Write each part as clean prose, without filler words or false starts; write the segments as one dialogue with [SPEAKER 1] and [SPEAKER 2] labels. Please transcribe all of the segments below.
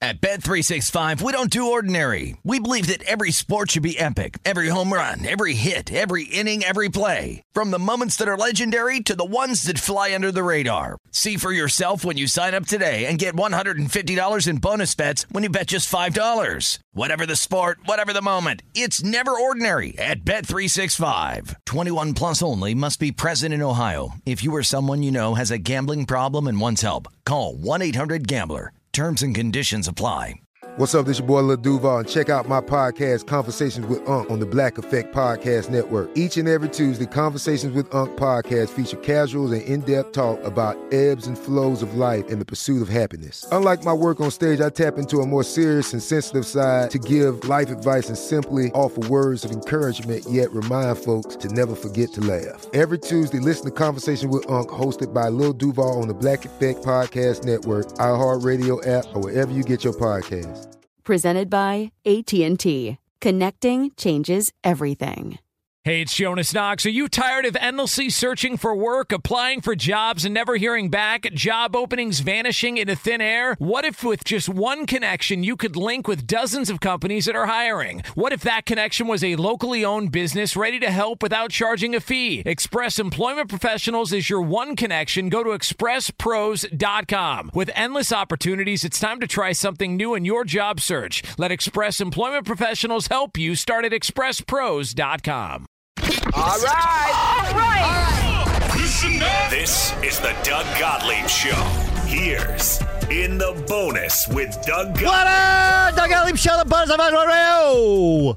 [SPEAKER 1] At Bet365, we don't do ordinary. We believe that every sport should be epic. Every home run, every hit, every inning, every play. From the moments that are legendary to the ones that fly under the radar. See for yourself when you sign up today and get $150 in bonus bets when you bet just $5. Whatever the sport, whatever the moment, it's never ordinary at Bet365. 21 plus only. Must be present in Ohio. If you or someone you know has a gambling problem and wants help, call 1-800-GAMBLER. Terms and conditions apply.
[SPEAKER 2] What's up, this your boy Lil Duval, and check out my podcast, Conversations with Unc, on the Black Effect Podcast Network. Each and every Tuesday, Conversations with Unc podcast feature casual and in-depth talk about ebbs and flows of life and the pursuit of happiness. Unlike my work on stage, I tap into a more serious and sensitive side to give life advice and simply offer words of encouragement, yet remind folks to never forget to laugh. Every Tuesday, listen to Conversations with Unc, hosted by Lil Duval on the Black Effect Podcast Network, iHeartRadio app, or wherever you get your podcasts.
[SPEAKER 3] Presented by AT&T. Connecting changes everything.
[SPEAKER 4] Hey, it's Jonas Knox. Are you tired of endlessly searching for work, applying for jobs, and never hearing back? Job openings vanishing into thin air? What if with just one connection, you could link with dozens of companies that are hiring? What if that connection was a locally owned business ready to help without charging a fee? Express Employment Professionals is your one connection. Go to expresspros.com. With endless opportunities, it's time to try something new in your job search. Let Express Employment Professionals help you. Start at expresspros.com.
[SPEAKER 5] All right.
[SPEAKER 6] Listen up. This is the Doug Gottlieb Show. Here's In the Bonus with Doug Gottlieb.
[SPEAKER 7] What up? Doug Gottlieb Show, the Bonus of Radio.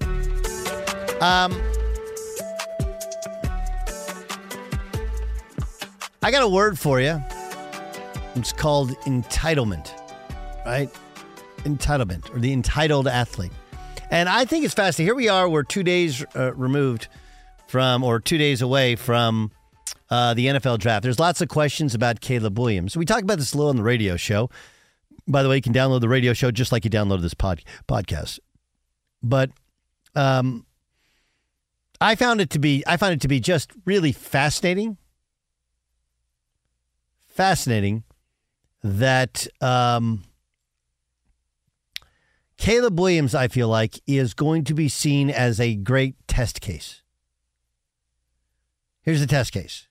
[SPEAKER 7] I got a word for you. It's called entitlement, right? Entitlement, or the entitled athlete. And I think it's fascinating. Here we are, we're 2 days removed from, or 2 days away from the NFL draft. There's lots of questions about Caleb Williams. We talked about this a little on the radio show. By the way, you can download the radio show just like you downloaded this podcast. But I found it to be just really fascinating. Fascinating that Caleb Williams, I feel like, is going to be seen as a great test case. Here's the test case.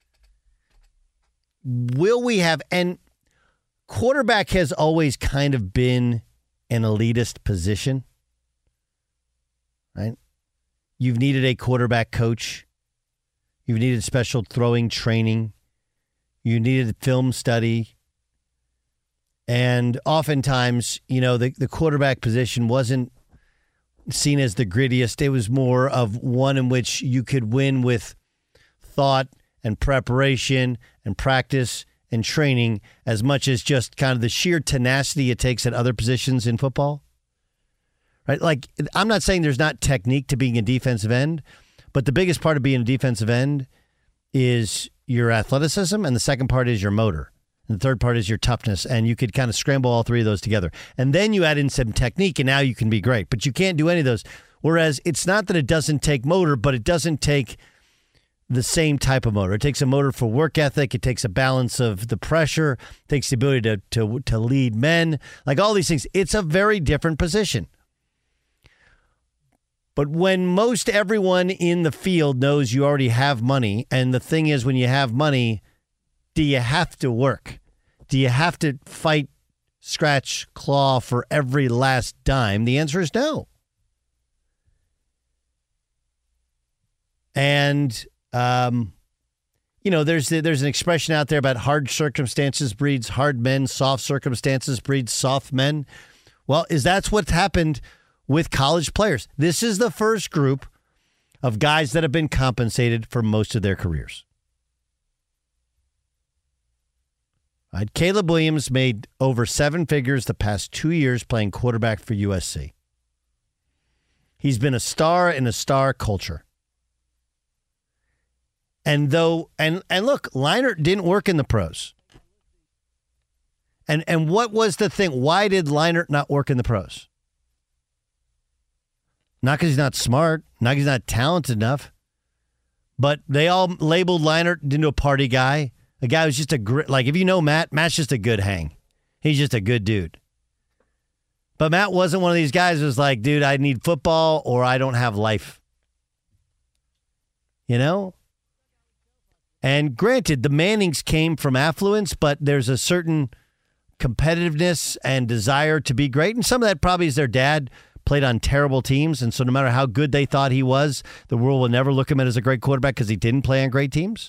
[SPEAKER 7] Will we have, and quarterback has always kind of been an elitist position, right? You've needed a quarterback coach. You've needed special throwing training. You needed film study. And oftentimes, you know, the quarterback position wasn't seen as the grittiest. It was more of one in which you could win with thought and preparation and practice and training as much as just kind of the sheer tenacity it takes at other positions in football. Right? Like, I'm not saying there's not technique to being a defensive end, but the biggest part of being a defensive end is your athleticism, and the second part is your motor. And the third part is your toughness, and you could kind of scramble all three of those together. And then you add in some technique, and now you can be great. But you can't do any of those. Whereas it's not that it doesn't take motor, but it doesn't take the same type of motor. It takes a motor for work ethic. It takes a balance of the pressure. It takes the ability to lead men. Like all these things. It's a very different position. But when most everyone in the field knows you already have money, and the thing is, when you have money, do you have to work? Do you have to fight, scratch, claw for every last dime? The answer is no. And, you know, there's an expression out there about hard circumstances breeds hard men, soft circumstances breeds soft men. Well, that's what's happened with college players. This is the first group of guys that have been compensated for most of their careers. Right. Caleb Williams made over 7 figures the past 2 years playing quarterback for USC. He's been a star in a star culture. And look, Leinart didn't work in the pros. And what was the thing? Why did Leinart not work in the pros? Not because he's not smart, not because he's not talented enough, but they all labeled Leinart into a party guy. A guy who's just like, if you know Matt's just a good hang. He's just a good dude. But Matt wasn't one of these guys who was like, dude, I need football or I don't have life. You know? And granted, the Mannings came from affluence, but there's a certain competitiveness and desire to be great. And some of that probably is their dad played on terrible teams. And so no matter how good they thought he was, the world will never look him at as a great quarterback because he didn't play on great teams.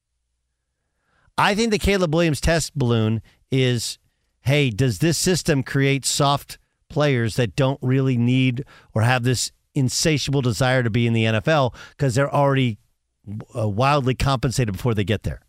[SPEAKER 7] I think the Caleb Williams test balloon is, hey, does this system create soft players that don't really need or have this insatiable desire to be in the NFL because they're already wildly compensated before they get there?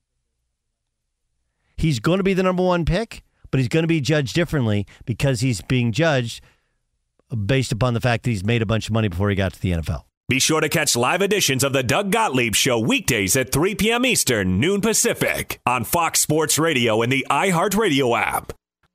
[SPEAKER 7] He's going to be the number one pick, but he's going to be judged differently because he's being judged based upon the fact that he's made a bunch of money before he got to the NFL.
[SPEAKER 6] Be sure to catch live editions of the Doug Gottlieb Show weekdays at 3 p.m. Eastern, noon Pacific, on Fox Sports Radio and the iHeartRadio app.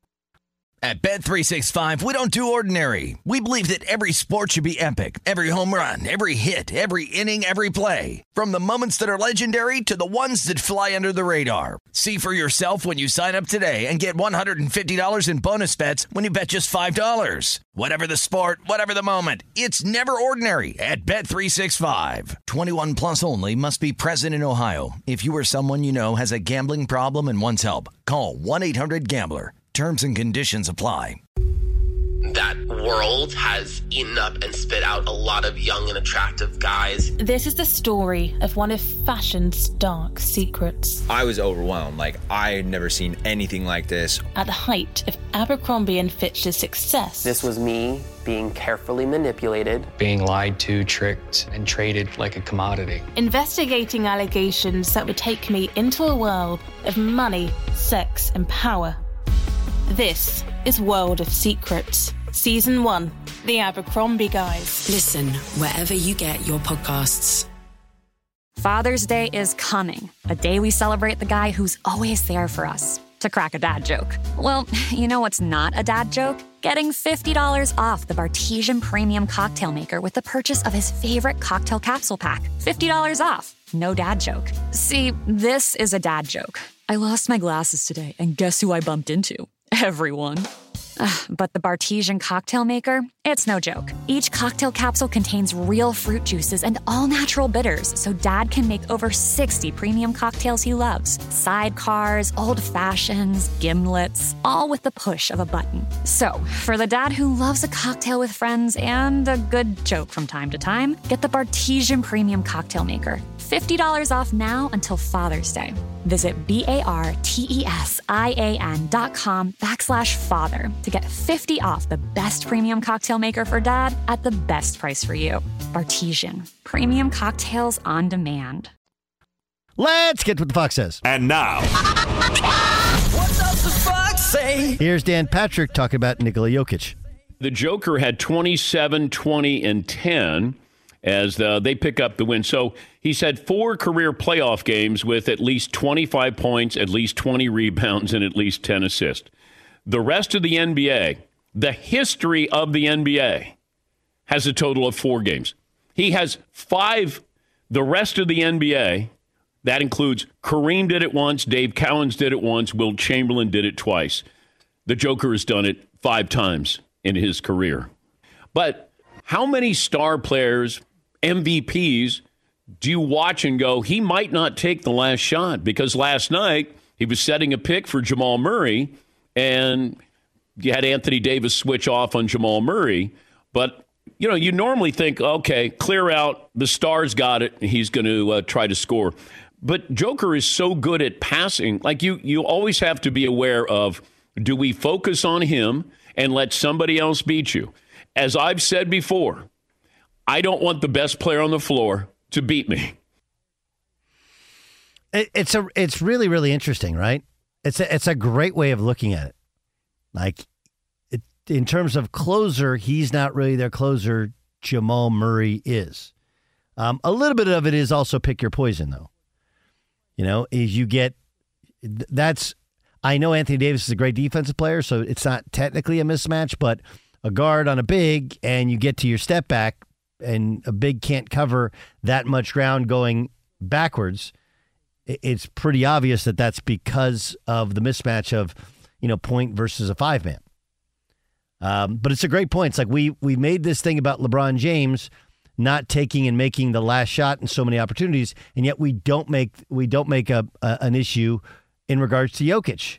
[SPEAKER 1] At Bet365, we don't do ordinary. We believe that every sport should be epic. Every home run, every hit, every inning, every play. From the moments that are legendary to the ones that fly under the radar. See for yourself when you sign up today and get $150 in bonus bets when you bet just $5. Whatever the sport, whatever the moment, it's never ordinary at Bet365. 21 plus only. Must be present in Ohio. If you or someone you know has a gambling problem and wants help, call 1-800-GAMBLER. Terms and conditions apply.
[SPEAKER 5] That world has eaten up and spit out a lot of young and attractive guys.
[SPEAKER 8] This is the story of one of fashion's dark secrets.
[SPEAKER 9] I was overwhelmed. I had never seen anything like this.
[SPEAKER 8] At the height of Abercrombie & Fitch's success.
[SPEAKER 5] This was me being carefully manipulated.
[SPEAKER 10] Being lied to, tricked, and traded like a commodity.
[SPEAKER 8] Investigating allegations that would take me into a world of money, sex, and power. This is World of Secrets, Season 1, The Abercrombie Guys.
[SPEAKER 11] Listen wherever you get your podcasts.
[SPEAKER 12] Father's Day is coming, a day we celebrate the guy who's always there for us. To crack a dad joke. Well, you know what's not a dad joke? Getting $50 off the Bartesian Premium Cocktail Maker with the purchase of his favorite cocktail capsule pack. $50 off. No dad joke. See, this is a dad joke. I lost my glasses today, and guess who I bumped into? Everyone. But the Bartesian Cocktail Maker, it's no joke. Each cocktail capsule contains real fruit juices and all-natural bitters, so Dad can make over 60 premium cocktails he loves. Sidecars, old fashions, gimlets, all with the push of a button. So, for the dad who loves a cocktail with friends and a good joke from time to time, get the Bartesian Premium Cocktail Maker. $50 off now until Father's Day. Visit BARTESIAN.com/father to get 50 off the best premium cocktail maker for dad at the best price for you. Bartesian. Premium cocktails on demand.
[SPEAKER 7] Let's get to what the Fox says.
[SPEAKER 6] And now.
[SPEAKER 13] What does the Fox say?
[SPEAKER 7] Here's Dan Patrick talking about Nikola Jokic.
[SPEAKER 14] The Joker had 27, 20, and 10 as they pick up the win. So he's had 4 career playoff games with at least 25 points, at least 20 rebounds, and at least 10 assists. The rest of the NBA, the history of the NBA, has a total of 4 games. He has 5. The rest of the NBA, that includes Kareem did it once, Dave Cowens did it once, Wilt Chamberlain did it twice. The Joker has done it 5 times in his career. But how many star players, MVPs, do you watch and go, he might not take the last shot? Because last night he was setting a pick for Jamal Murray, and you had Anthony Davis switch off on Jamal Murray. But, you normally think, okay, clear out, the star's got it, he's going to try to score. But Joker is so good at passing. You always have to be aware of, do we focus on him and let somebody else beat you? As I've said before, I don't want the best player on the floor to beat me.
[SPEAKER 7] It's really, really interesting, right? It's a great way of looking at it. In terms of closer, he's not really their closer. Jamal Murray is. A little bit of it is also pick your poison, though. I know Anthony Davis is a great defensive player, so it's not technically a mismatch, but a guard on a big, and you get to your step back, and a big can't cover that much ground going backwards. It's pretty obvious that that's because of the mismatch of, point versus a 5-man. But it's a great point. It's like we made this thing about LeBron James not taking and making the last shot in so many opportunities, and yet we don't make an issue in regards to Jokic.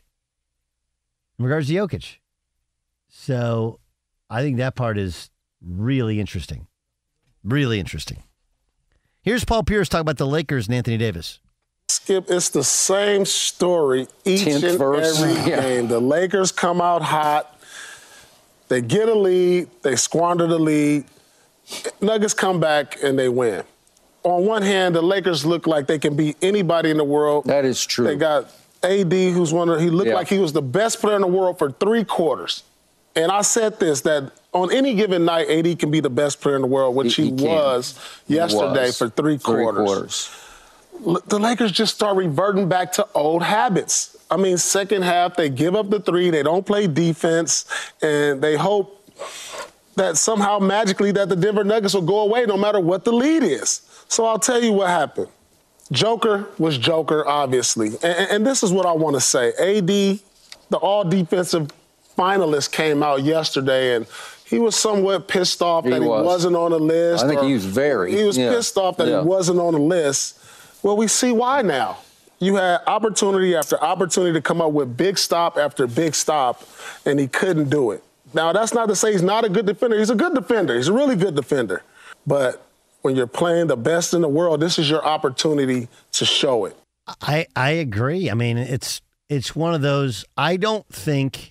[SPEAKER 7] So I think that part is really interesting. Really interesting. Here's Paul Pierce talking about the Lakers and Anthony Davis.
[SPEAKER 15] Skip, it's the same story each and every game. The Lakers come out hot. They get a lead. They squander the lead. Nuggets come back and they win. On one hand, the Lakers look like they can beat anybody in the world.
[SPEAKER 16] That is true.
[SPEAKER 15] They got AD, he looked like he was the best player in the world for 3 quarters. And I said this, that on any given night, AD can be the best player in the world, which he was yesterday for 3 quarters. The Lakers just start reverting back to old habits. I mean, second half, they give up the 3, they don't play defense, and they hope that somehow magically that the Denver Nuggets will go away no matter what the lead is. So I'll tell you what happened. Joker was Joker, obviously. And this is what I want to say. AD, the all-defensive finalist, came out yesterday, and he was somewhat pissed off that he wasn't on the list.
[SPEAKER 16] I think he was
[SPEAKER 15] pissed off that he wasn't on the list. Well, we see why now. You had opportunity after opportunity to come up with big stop after big stop, and he couldn't do it. Now, that's not to say he's not a good defender. He's a good defender. He's a really good defender. But when you're playing the best in the world, this is your opportunity to show it.
[SPEAKER 7] I agree. I mean, it's one of those, I don't think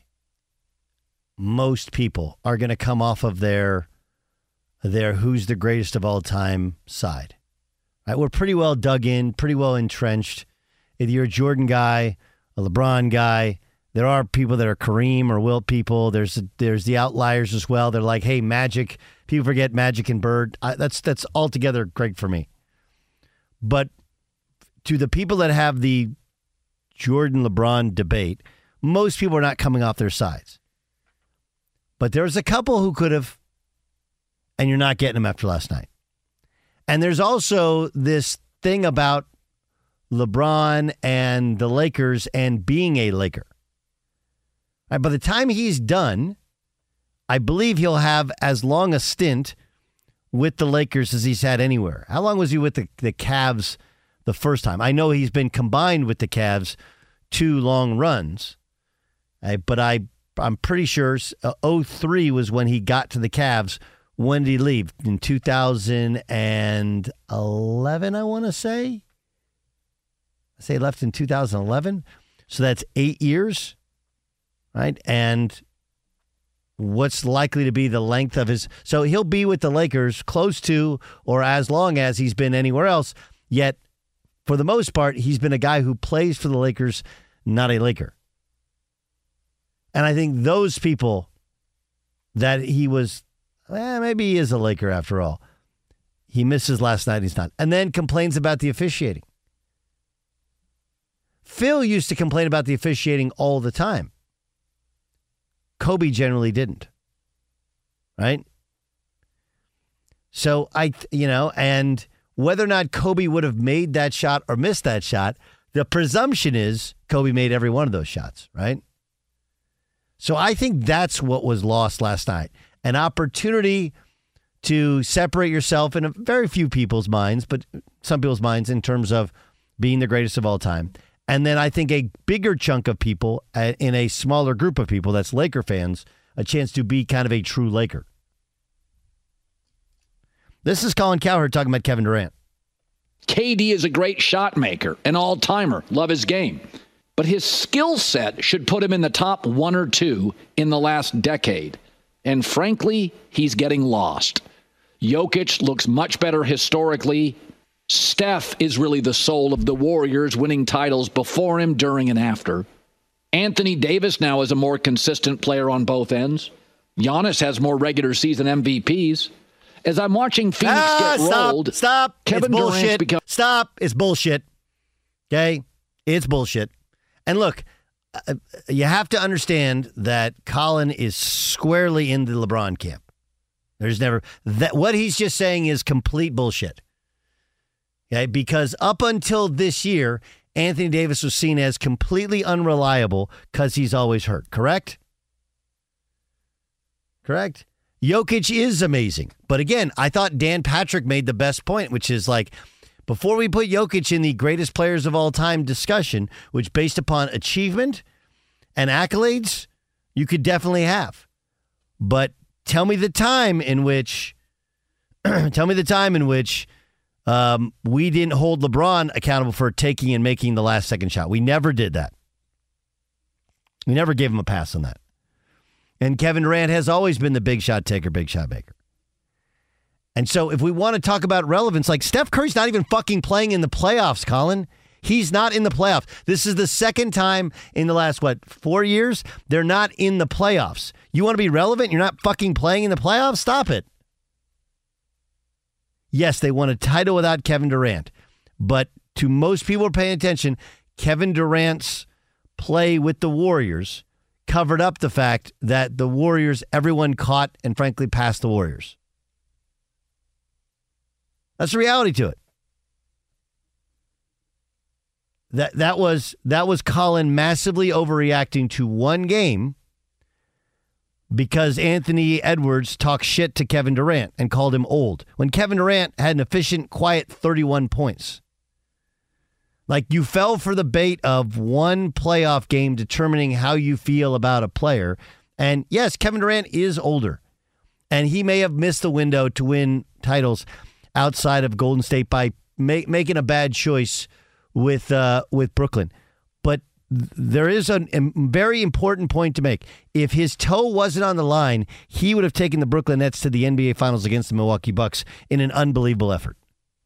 [SPEAKER 7] most people are going to come off of their who's the greatest of all time side. Right? We're pretty well dug in, pretty well entrenched. If you're a Jordan guy, a LeBron guy, there are people that are Kareem or Wilt people. There's the outliers as well. They're like, hey, Magic. People forget Magic and Bird. That's altogether great for me. But to the people that have the Jordan-LeBron debate, most people are not coming off their sides. But there's a couple who could have, and you're not getting them after last night. And there's also this thing about LeBron and the Lakers and being a Laker. Right, by the time he's done, I believe he'll have as long a stint with the Lakers as he's had anywhere. How long was he with the Cavs the first time? I know he's been combined with the Cavs 2 long runs, but I'm pretty sure 2003 was when he got to the Cavs. When did he leave? In 2011, I want to say. I say he left in 2011. So that's 8 years. Right, and what's likely to be the length of his... So he'll be with the Lakers close to or as long as he's been anywhere else, yet for the most part, he's been a guy who plays for the Lakers, not a Laker. And I think those people that he was, maybe he is a Laker after all. He misses last night, he's not. And then complains about the officiating. Phil used to complain about the officiating all the time. Kobe generally didn't, right? So and whether or not Kobe would have made that shot or missed that shot, the presumption is Kobe made every one of those shots, right? So I think that's what was lost last night. An opportunity to separate yourself in very few people's minds, but some people's minds in terms of being the greatest of all time. And then I think a bigger chunk of people in a smaller group of people, that's Laker fans, a chance to be kind of a true Laker. This is Colin Cowherd talking about Kevin Durant.
[SPEAKER 17] KD is a great shot maker, an all-timer, love his game. But his skill set should put him in the top 1 or 2 in the last decade. And frankly, he's getting lost. Jokic looks much better historically. Steph is really the soul of the Warriors, winning titles before him, during, and after. Anthony Davis now is a more consistent player on both ends. Giannis has more regular season MVPs. As I'm watching Phoenix get rolled...
[SPEAKER 7] Stop.
[SPEAKER 17] Kevin
[SPEAKER 7] It's bullshit.
[SPEAKER 17] Durant's
[SPEAKER 7] Stop. It's bullshit. Okay? It's bullshit. And look, you have to understand that Colin is squarely in the LeBron camp. There's never... what he's just saying is complete bullshit. Okay, because up until this year, Anthony Davis was seen as completely unreliable because he's always hurt, correct? Correct. Jokic is amazing. But again, I thought Dan Patrick made the best point, which is like, before we put Jokic in the greatest players of all time discussion, which based upon achievement and accolades, you could definitely have. But tell me the time in which we didn't hold LeBron accountable for taking and making the last second shot. We never did that. We never gave him a pass on that. And Kevin Durant has always been the big shot taker, big shot maker. And so if we want to talk about relevance, like Steph Curry's not even fucking playing in the playoffs, Colin. He's not in the playoffs. This is the second time in the last, 4 years? They're not in the playoffs. You want to be relevant? You're not fucking playing in the playoffs? Stop it. Yes, they won a title without Kevin Durant. But to most people who are paying attention, Kevin Durant's play with the Warriors covered up the fact that the Warriors, everyone caught and frankly passed the Warriors. That's the reality to it. That was Colin massively overreacting to one game because Anthony Edwards talked shit to Kevin Durant and called him old, when Kevin Durant had an efficient, quiet 31 points. Like, you fell for the bait of one playoff game determining how you feel about a player. And yes, Kevin Durant is older, and he may have missed the window to win titles outside of Golden State by making a bad choice with Brooklyn. But there is a very important point to make. If his toe wasn't on the line, he would have taken the Brooklyn Nets to the NBA Finals against the Milwaukee Bucks in an unbelievable effort.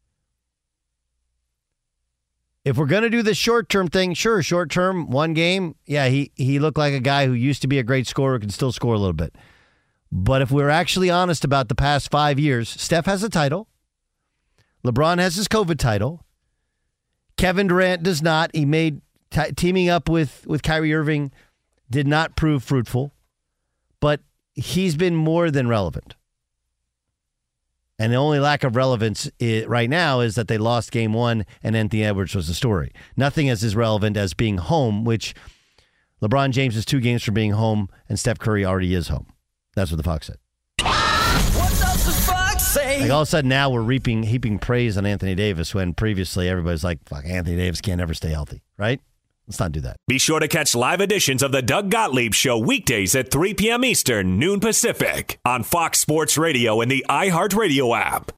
[SPEAKER 7] If we're going to do the short-term thing, sure, short-term, one game, yeah, he looked like a guy who used to be a great scorer, who can still score a little bit. But if we're actually honest about the past 5 years, Steph has a title. LeBron has his COVID title. Kevin Durant does not. He made teaming up with Kyrie Irving did not prove fruitful, but he's been more than relevant. And the only lack of relevance right now is that they lost game one and Anthony Edwards was the story. Nothing is as relevant as being home, which LeBron James is 2 games from being home and Steph Curry already is home. That's what the Fox said.
[SPEAKER 13] What does the Fox say?
[SPEAKER 7] Like all of a sudden now we're heaping praise on Anthony Davis when previously everybody's like, fuck, Anthony Davis can't ever stay healthy, right? Let's not do that.
[SPEAKER 6] Be sure to catch live editions of the Doug Gottlieb Show weekdays at 3 p.m. Eastern, noon Pacific, on Fox Sports Radio and the iHeartRadio app.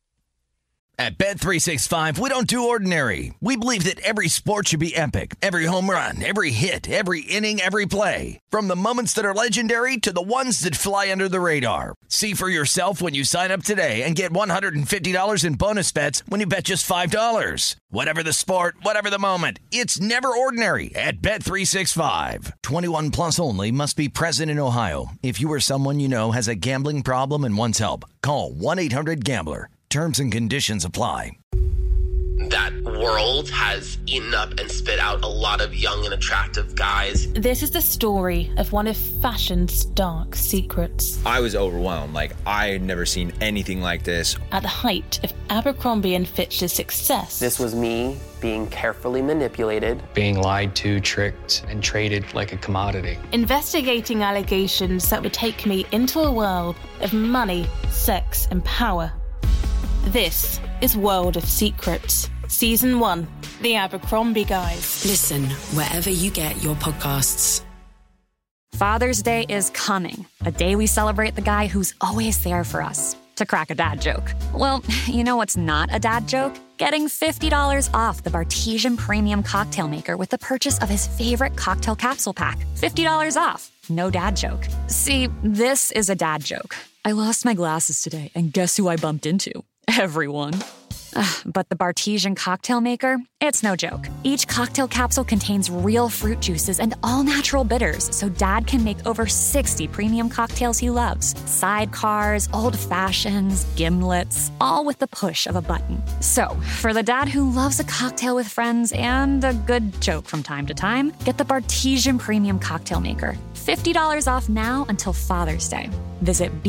[SPEAKER 1] At Bet365, we don't do ordinary. We believe that every sport should be epic. Every home run, every hit, every inning, every play. From the moments that are legendary to the ones that fly under the radar. See for yourself when you sign up today and get $150 in bonus bets when you bet just $5. Whatever the sport, whatever the moment, it's never ordinary at Bet365. 21 plus only. Must be present in Ohio. If you or someone you know has a gambling problem and wants help, call 1-800-GAMBLER. Terms and conditions apply.
[SPEAKER 5] That world has eaten up and spit out a lot of young and attractive guys.
[SPEAKER 8] This is the story of one of fashion's dark secrets.
[SPEAKER 9] I was overwhelmed. Like, I had never seen anything like this.
[SPEAKER 8] At the height of Abercrombie & Fitch's success.
[SPEAKER 16] This was me being carefully manipulated.
[SPEAKER 10] Being lied to, tricked, and traded like a commodity.
[SPEAKER 8] Investigating allegations that would take me into a world of money, sex, and power. This is World of Secrets, Season 1, The Abercrombie Guys.
[SPEAKER 11] Listen wherever you get your podcasts.
[SPEAKER 12] Father's Day is coming, a day we celebrate the guy who's always there for us. To crack a dad joke. Well, you know what's not a dad joke? Getting $50 off the Bartesian Premium Cocktail Maker with the purchase of his favorite cocktail capsule pack. $50 off. No dad joke. See, this is a dad joke. I lost my glasses today, and guess who I bumped into? Everyone. But the Bartesian Cocktail Maker, it's no joke. Each cocktail capsule contains real fruit juices and all-natural bitters, so Dad can make over 60 premium cocktails he loves. Sidecars, old fashions, gimlets, all with the push of a button. So, for the dad who loves a cocktail with friends and a good joke from time to time, get the Bartesian Premium Cocktail Maker. $50 off now until Father's Day. Visit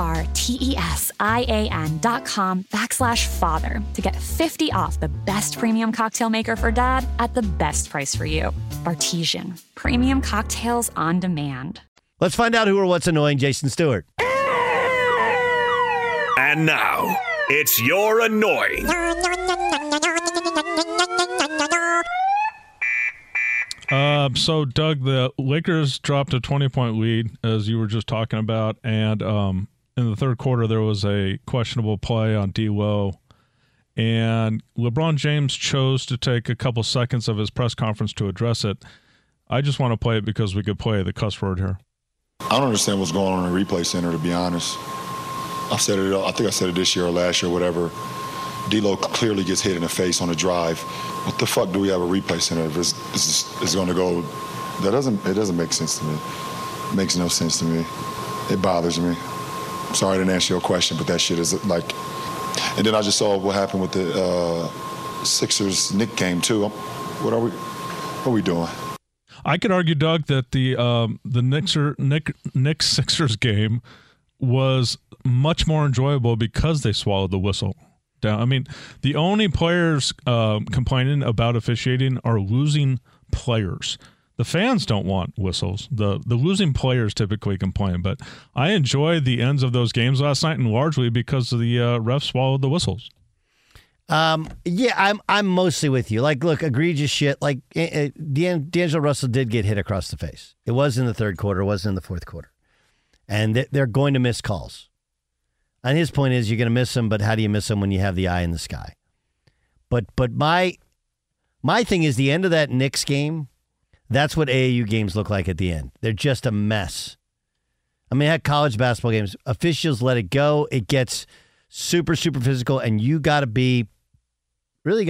[SPEAKER 12] BARTESIAN.com/father to get 50 off the best premium cocktail maker for dad at the best price for you. Bartesian. Premium cocktails on demand.
[SPEAKER 7] Let's find out who or what's annoying Jason Stewart.
[SPEAKER 6] And now, it's You're Annoying.
[SPEAKER 18] So, Doug, the Lakers dropped a 20-point lead, as you were just talking about, and in the third quarter there was a questionable play on D'Lo, and LeBron James chose to take a couple seconds of his press conference to address it. I just want to play it because we could play the cuss word here.
[SPEAKER 19] I don't understand what's going on in the replay center, to be honest. I think I said it this year or last year, whatever. D'Lo clearly gets hit in the face on a drive. What the fuck do we have a replay center if it's going to go? It doesn't make sense to me. It makes no sense to me. It bothers me. I'm sorry I didn't answer your question, but that shit is like. And then I just saw what happened with the Sixers Knicks game too. What are we doing?
[SPEAKER 18] I could argue, Doug, that the Knicks Sixers game was much more enjoyable because they swallowed the whistle down. I mean, the only players complaining about officiating are losing players. The fans don't want whistles. The losing players typically complain. But I enjoyed the ends of those games last night, and largely because the refs swallowed the whistles.
[SPEAKER 7] Yeah, I'm mostly with you. Like, look, egregious shit. Like, D'Angelo Russell did get hit across the face. It was in the third quarter. It wasn't in the fourth quarter. And they're going to miss calls. And his point is, you're going to miss them, but how do you miss them when you have the eye in the sky? But my thing is, the end of that Knicks game, that's what AAU games look like at the end. They're just a mess. I mean, I had college basketball games. Officials let it go. It gets super, super physical, and you got to be Joel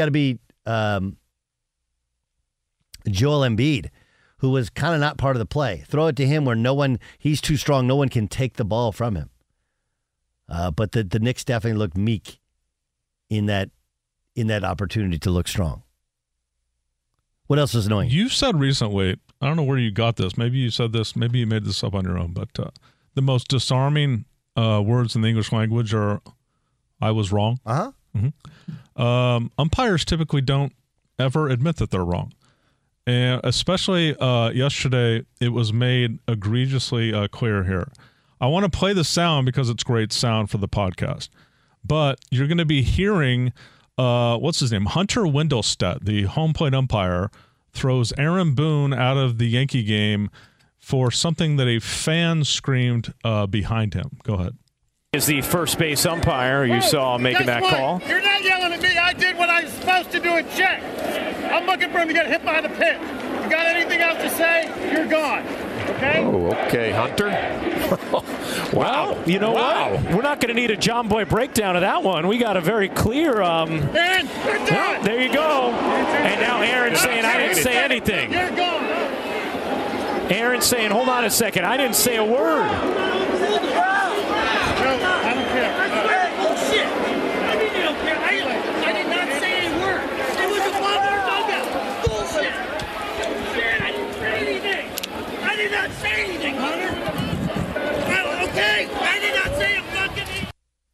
[SPEAKER 7] Embiid, who was kind of not part of the play. Throw it to him where he's too strong. No one can take the ball from him. But the Knicks definitely looked meek in that opportunity to look strong. What else is annoying?
[SPEAKER 18] You said recently, I don't know where you got this. Maybe you said this. Maybe you made this up on your own. But the most disarming words in the English language are, "I was wrong."
[SPEAKER 7] Uh-huh.
[SPEAKER 18] Mm-hmm. Umpires typically don't ever admit that they're wrong. And especially yesterday, it was made egregiously clear here. I want to play the sound because it's great sound for the podcast. But you're going to be hearing, what's his name? Hunter Wendelstedt, the home plate umpire, throws Aaron Boone out of the Yankee game for something that a fan screamed behind him. Go ahead.
[SPEAKER 4] Is the first base umpire you saw making that call?
[SPEAKER 20] You're not yelling at me. I did what I was supposed to do and check. I'm looking for him to get hit by the pitch. You got anything else to say? You're gone. Okay?
[SPEAKER 21] Oh, okay, Hunter.
[SPEAKER 4] Wow. You know what? We're not going to need a John Boy breakdown of that one. We got a very clear.
[SPEAKER 20] Aaron, you're done.
[SPEAKER 4] There you go. And now Aaron's saying I didn't say anything.
[SPEAKER 20] You're gone.
[SPEAKER 4] Aaron's saying, hold on a second. I didn't say a word.
[SPEAKER 20] I don't care. Bullshit. I mean, you don't care. I did not say any word. It was above our dugout. Bullshit. Shit, I didn't say anything. I did not say anything, Hunter. Okay, I did not say a fucking thing.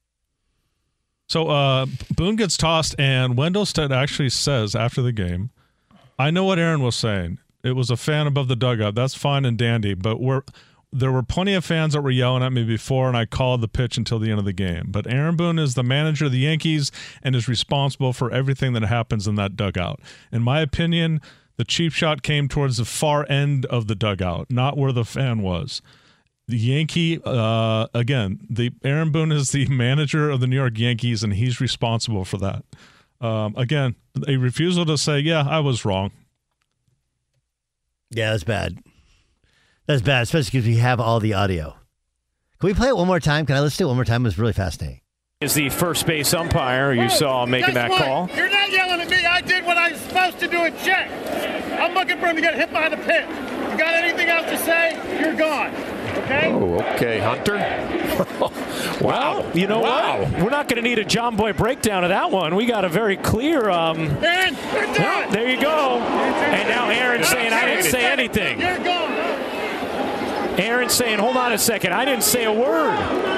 [SPEAKER 18] So Boone gets tossed, and Wendelstedt actually says after the game, I know what Aaron was saying. It was a fan above the dugout. That's fine and dandy, but there were plenty of fans that were yelling at me before, and I called the pitch until the end of the game. But Aaron Boone is the manager of the Yankees and is responsible for everything that happens in that dugout. In my opinion, the cheap shot came towards the far end of the dugout, not where the fan was. The Yankee, Aaron Boone is the manager of the New York Yankees, and he's responsible for that. Again, a refusal to say, yeah, I was wrong.
[SPEAKER 7] Yeah, that's bad. That's bad, especially because we have all the audio. Can we play it one more time? Can I listen to it one more time? It was really fascinating.
[SPEAKER 4] Is the first base umpire you saw making that call?
[SPEAKER 20] You're not yelling at me. I did what I was supposed to do and check. I'm looking for him to get hit by the pitch. You got anything else to say? You're gone. Okay?
[SPEAKER 21] Oh, okay, Hunter.
[SPEAKER 4] Wow. You know what? We're not going to need a John Boy breakdown of that one. We got a very clear.
[SPEAKER 20] Aaron, you're done.
[SPEAKER 4] There you go. And now Aaron's saying I didn't say anything.
[SPEAKER 20] You're gone.
[SPEAKER 4] Aaron's saying, hold on a second. I didn't say a word.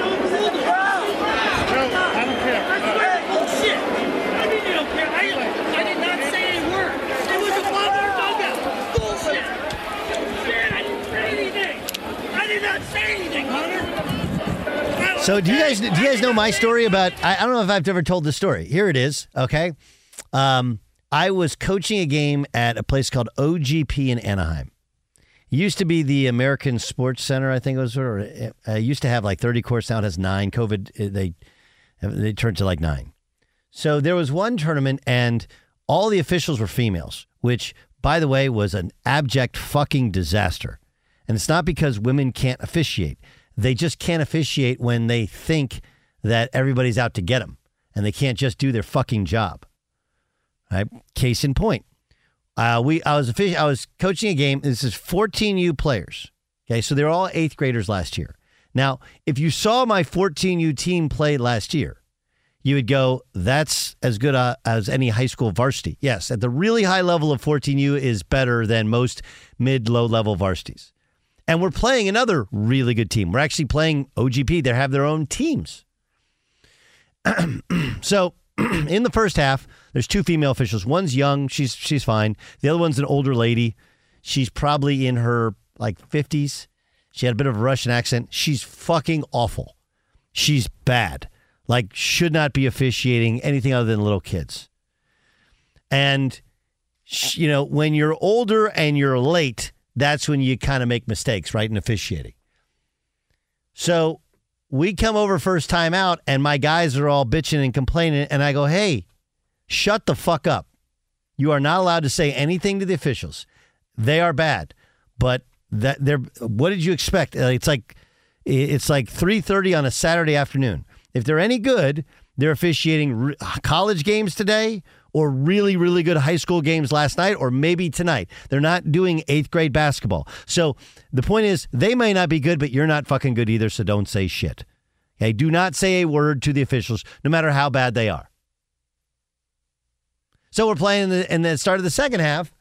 [SPEAKER 20] I don't care. Bullshit. I mean, you don't care. I did not say any word. It was above our dugout. Bullshit. Shit, I didn't say anything. I did not say anything, Hunter.
[SPEAKER 7] So do you guys know my story about? I don't know if I've ever told this story. Here it is. Okay, I was coaching a game at a place called OGP in Anaheim. It used to be the American Sports Center, I think it was. Or it used to have like 30 courts. Now it has 9. COVID, they turned to like 9. So there was one tournament, and all the officials were females, which, by the way, was an abject fucking disaster. And it's not because women can't officiate. They just can't officiate when they think that everybody's out to get them, and they can't just do their fucking job. Right? Case in point. I was coaching a game. This is 14U players. Okay, so they're all 8th graders last year. Now, if you saw my 14U team play last year, you would go, that's as good as any high school varsity. Yes, at the really high level of 14U is better than most mid-low level varsities. And we're playing another really good team. We're actually playing OGP. They have their own teams. So in the first half, there's 2 female officials. One's young. She's fine. The other one's an older lady. She's probably in her like 50s. She had a bit of a Russian accent. She's fucking awful. She's bad. Like, should not be officiating anything other than little kids. And, you know, when you're older and you're late, that's when you kind of make mistakes, right, in officiating. So we come over first time out, and my guys are all bitching and complaining, and I go, hey, shut the fuck up. You are not allowed to say anything to the officials. They are bad. But what did you expect? It's like 3:30 on a Saturday afternoon. If they're any good, they're officiating college games today or really, really good high school games last night or maybe tonight. They're not doing 8th grade basketball. So the point is, they may not be good, but you're not fucking good either, so don't say shit. Okay? Do not say a word to the officials, no matter how bad they are. So we're playing in the start of the second half.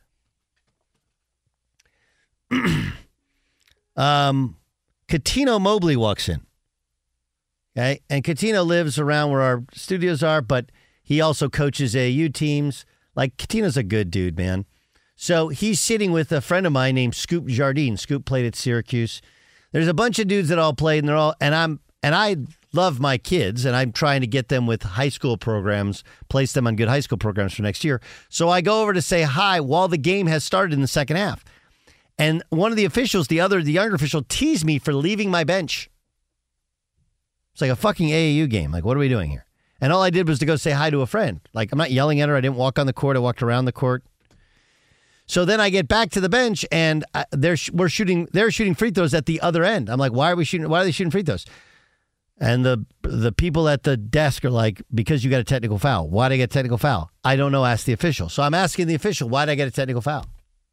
[SPEAKER 7] Katino Mobley walks in. Okay, and Katino lives around where our studios are, but he also coaches AAU teams. Like, Katino's a good dude, man. So he's sitting with a friend of mine named Scoop Jardine. Scoop played at Syracuse. There's a bunch of dudes that all played, and they're all and I love my kids, and I'm trying to get them with high school programs, place them on good high school programs for next year. So I go over to say hi while the game has started in the second half. And one of the officials, the younger official, teased me for leaving my bench. It's like a fucking AAU game. Like, what are we doing here? And all I did was to go say hi to a friend. Like, I'm not yelling at her. I didn't walk on the court. I walked around the court. So then I get back to the bench, and they're shooting free throws at the other end. I'm like, why are they shooting free throws? And the people at the desk are like, because you got a technical foul. Why did I get a technical foul? I don't know. Ask the official. So I'm asking the official, why did I get a technical foul?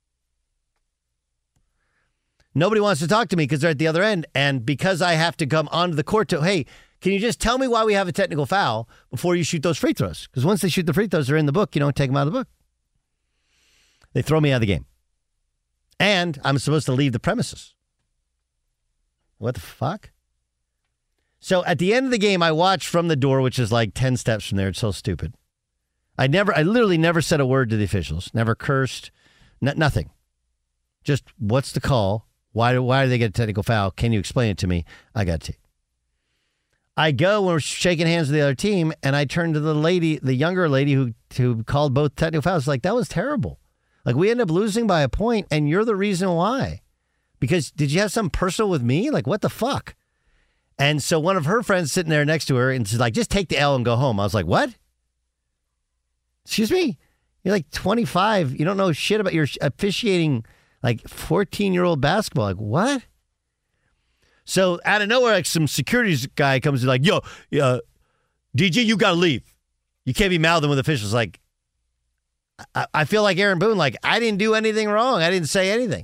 [SPEAKER 7] Nobody wants to talk to me because they're at the other end. And because I have to come onto the court to, hey, can you just tell me why we have a technical foul before you shoot those free throws? Because once they shoot the free throws, they're in the book. You don't take them out of the book. They throw me out of the game. And I'm supposed to leave the premises. What the fuck? So at the end of the game, I watched from the door, which is like 10 steps from there. It's so stupid. I literally never said a word to the officials. Never cursed. Nothing. Just, what's the call? Why do they get a technical foul? Can you explain it to me? I got to. I go when we're shaking hands with the other team, and I turn to the younger lady who called both technical fouls. Like, that was terrible. Like, we end up losing by a point, and you're the reason why. Because did you have something personal with me? Like, what the fuck? And so one of her friends sitting there next to her, and she's like, just take the L and go home. I was like, what? Excuse me? You're like 25. You don't know shit about your officiating like 14-year-old basketball. Like, what? So out of nowhere, like, some securities guy comes in like, yo, DJ, you got to leave. You can't be mouthing with officials. Like, I feel like Aaron Boone, like, I didn't do anything wrong. I didn't say anything.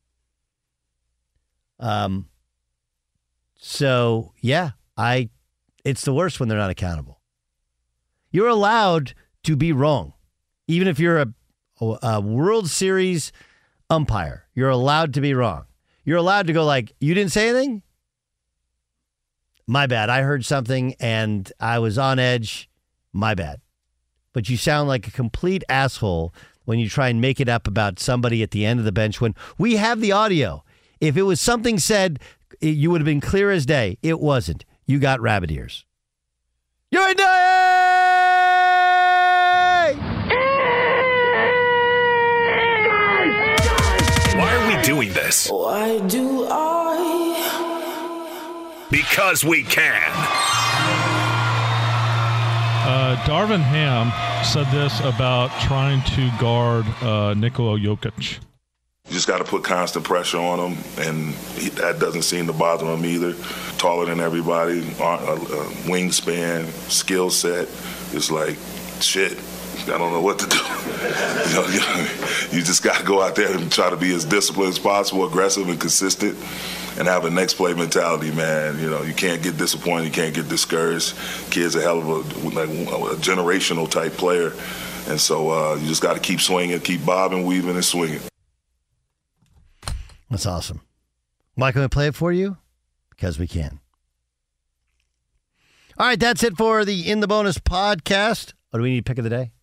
[SPEAKER 7] So, yeah, it's the worst when they're not accountable. You're allowed to be wrong. Even if you're a World Series umpire, you're allowed to be wrong. You're allowed to go like, you didn't say anything? My bad. I heard something and I was on edge. My bad. But you sound like a complete asshole when you try and make it up about somebody at the end of the bench when we have the audio. If it was something said, you would have been clear as day. It wasn't. you got rabbit ears. You're a day!
[SPEAKER 6] Why are we doing this?
[SPEAKER 13] Why do I?
[SPEAKER 6] Because we can.
[SPEAKER 18] Darvin Ham said this about trying to guard Nikola Jokic.
[SPEAKER 2] You just got to put constant pressure on him, and that doesn't seem to bother him either. Taller than everybody, wingspan, skill set. It's like, shit, I don't know what to do. You just got to go out there and try to be as disciplined as possible, aggressive and consistent, and have a next play mentality, man. You can't get disappointed, you can't get discouraged. Kid's a hell of a generational type player, and so you just got to keep swinging, keep bobbing, weaving, and swinging.
[SPEAKER 7] That's awesome. Why can we play it for you? Because we can. All right, that's it for the In the Bonus podcast. What do we need? Pick of the day?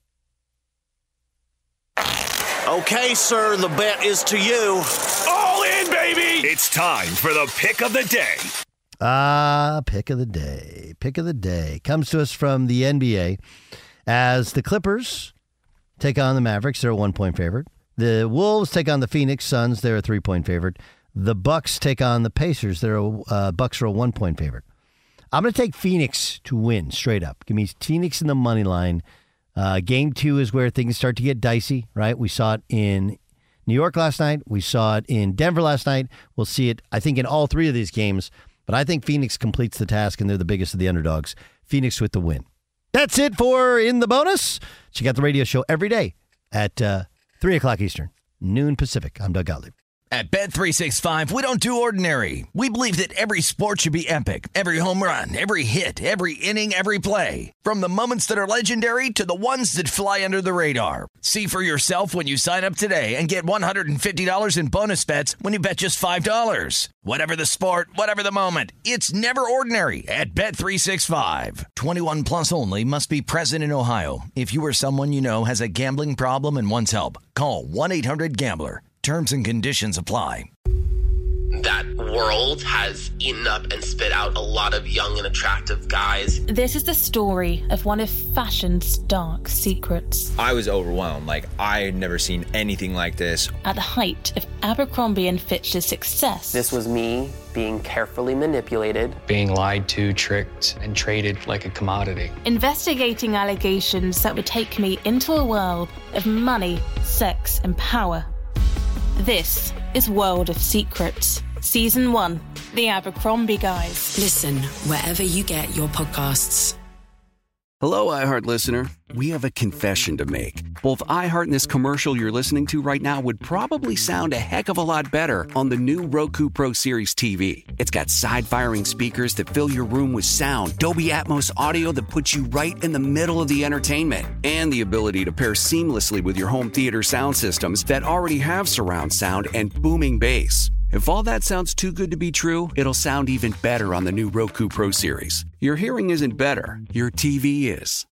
[SPEAKER 1] Okay, sir, the bet is to you.
[SPEAKER 6] All in, baby! It's time for the pick of the day.
[SPEAKER 7] Pick of the day. Pick of the day comes to us from the NBA as the Clippers take on the Mavericks. They're a 1-point favorite. The Wolves take on the Phoenix Suns. They're a 3-point favorite. The Bucks take on the Pacers. Bucks are a 1-point favorite. I'm going to take Phoenix to win straight up. Give me Phoenix in the money line. Game 2 is where things start to get dicey, right? We saw it in New York last night. We saw it in Denver last night. We'll see it, I think, in all 3 of these games. But I think Phoenix completes the task, and they're the biggest of the underdogs. Phoenix with the win. That's it for In the Bonus. Check out the radio show every day at 3 o'clock Eastern, noon Pacific. I'm Doug Gottlieb.
[SPEAKER 1] At Bet365, we don't do ordinary. We believe that every sport should be epic. Every home run, every hit, every inning, every play. From the moments that are legendary to the ones that fly under the radar. See for yourself when you sign up today and get $150 in bonus bets when you bet just $5. Whatever the sport, whatever the moment, it's never ordinary at Bet365. 21 plus only. Must be present in Ohio. If you or someone you know has a gambling problem and wants help, call 1-800-GAMBLER. Terms and conditions apply.
[SPEAKER 5] That world has eaten up and spit out a lot of young and attractive guys.
[SPEAKER 8] This is the story of one of fashion's dark secrets.
[SPEAKER 9] I was overwhelmed. I had never seen anything like this.
[SPEAKER 8] At the height of Abercrombie & Fitch's success.
[SPEAKER 16] This was me being carefully manipulated.
[SPEAKER 10] Being lied to, tricked, and traded like a commodity.
[SPEAKER 8] Investigating allegations that would take me into a world of money, sex, and power. This is World of Secrets, Season 1, The Abercrombie Guys.
[SPEAKER 11] Listen wherever you get your podcasts.
[SPEAKER 22] Hello, iHeart listener. We have a confession to make. Both iHeart and this commercial you're listening to right now would probably sound a heck of a lot better on the new Roku Pro Series TV. It's got side-firing speakers that fill your room with sound, Dolby Atmos audio that puts you right in the middle of the entertainment, and the ability to pair seamlessly with your home theater sound systems that already have surround sound and booming bass. If all that sounds too good to be true, it'll sound even better on the new Roku Pro Series. Your hearing isn't better, your TV is.